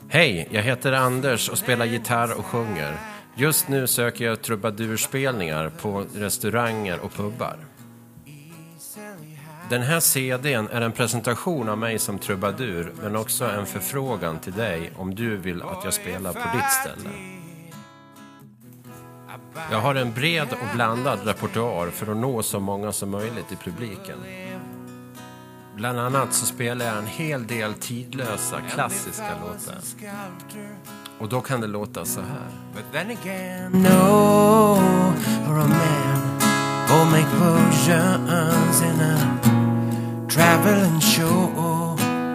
Hej, jag heter Anders och spelar gitarr och sjunger. Just nu söker jag trubadurspelningar på restauranger och pubbar. Den här CD:n är en presentation av mig som trubadur, men också en förfrågan till dig om du vill att jag spelar på ditt ställe. Jag har en bred och blandad repertoar för att nå så många som möjligt i publiken. Bland annat så spelar jag en hel del tidlösa, klassiska låtar. Och då kan det låta så här. But then again, no, or a man will make versions in a traveling show.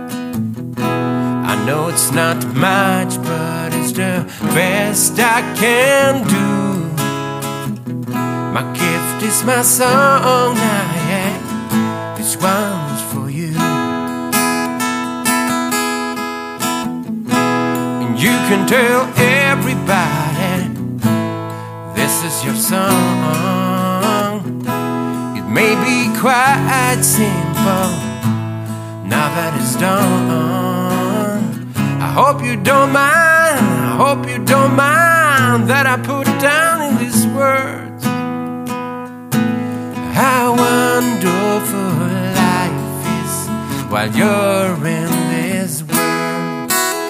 I know it's not much, but it's the best I can do. My gift is my song, yeah. This one's for you. And you can tell everybody this is your song. It may be quite simple now that it's done. I hope you don't mind that I put it down in these words. How wonderful life is while you're in this world.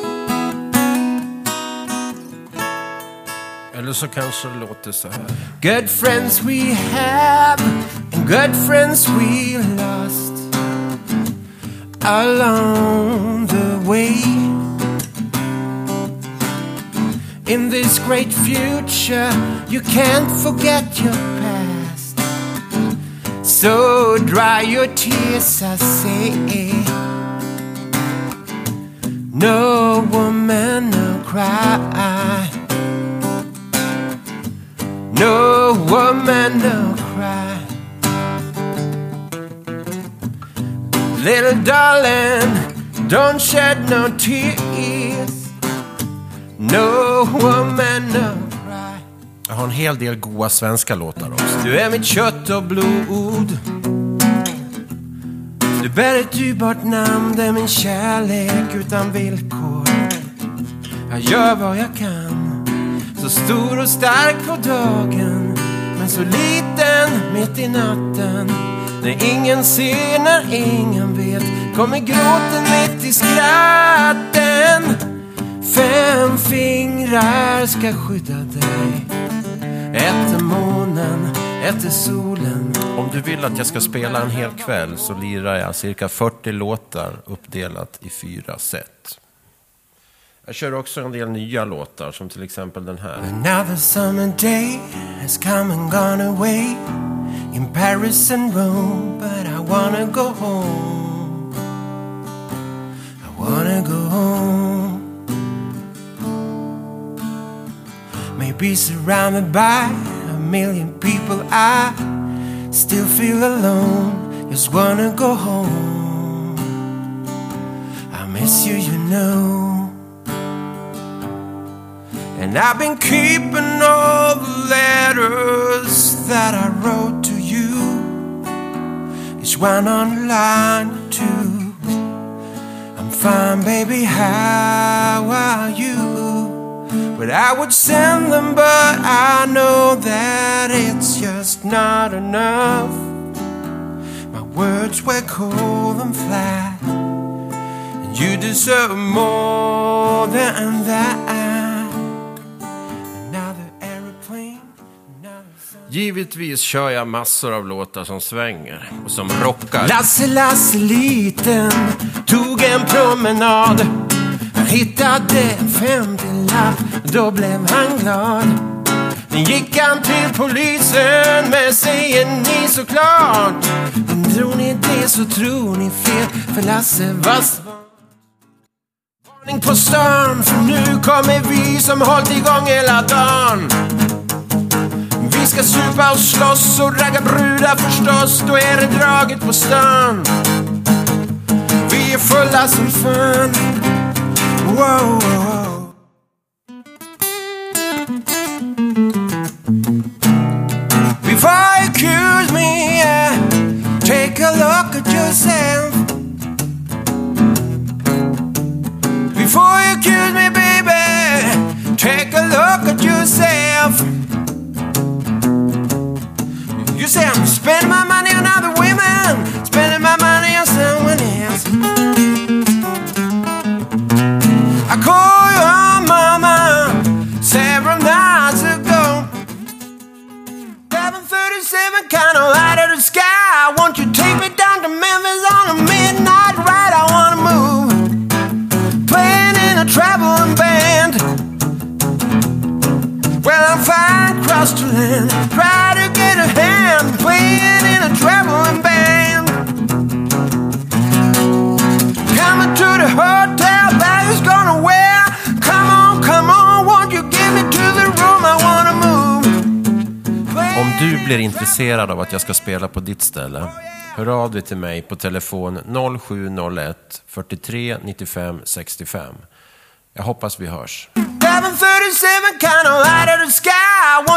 Eller så kanske det låter så här. Good friends we have and good friends we lost along the way. In this great future you can't forget your past. So dry your tears, I say. No woman, no cry. No woman, no cry. Little darling, don't shed no tears. No woman, no. Jag har en hel del goda svenska låtar också. Du är mitt kött och blod. Du bär ett dyrbart namn. Det är min kärlek utan villkor. Jag gör vad jag kan. Så stor och stark på dagen, men så liten mitt i natten. När ingen ser, när ingen vet, kommer gråten mitt i skratten. 5 fingrar ska skydda dig. 1 är månen, 1 är solen. Om du vill att jag ska spela en hel kväll så lirar jag cirka 40 låtar uppdelat i 4 set. Jag kör också en del nya låtar, som till exempel den här. Another summer day has come and gone away in Paris and Rome, but I wanna go home. I wanna go home. Maybe surrounded by a million people, I still feel alone. Just wanna go home. I miss you, you know. And I've been keeping all the letters that I wrote to you, each one on line 2. I'm fine, baby, how are you? But I would send them, but I know that it's just not enough. My words were cold and flat, and you deserve more than that. Another airplane, another... Givetvis kör jag massor av låtar som svänger och som rockar. Lasse liten tog en promenad. Han hittade en 50-lapp, då blev han glad. Den gick han till polisen med, säger ni såklart. Men tror ni det så tror ni fel, för Lasse var varning på stan. För nu kommer vi som hållit igång hela dagen. Vi ska supa och slåss och ragga brudar förstås, då är det draget på stan. Vi är fulla som fan. Whoa, whoa. Before you accuse me, take a look at yourself. Before you accuse me, blir intresserad av att jag ska spela på ditt ställe, hör av dig till mig på telefon 0701 43 95 65. Jag hoppas vi hörs. 737 kind of light of the sky.